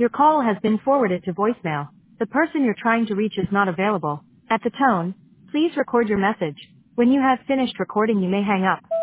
Your call has been forwarded to voicemail. The person you're trying to reach is not available. At the tone, please record your message. When you have finished recording, you may hang up.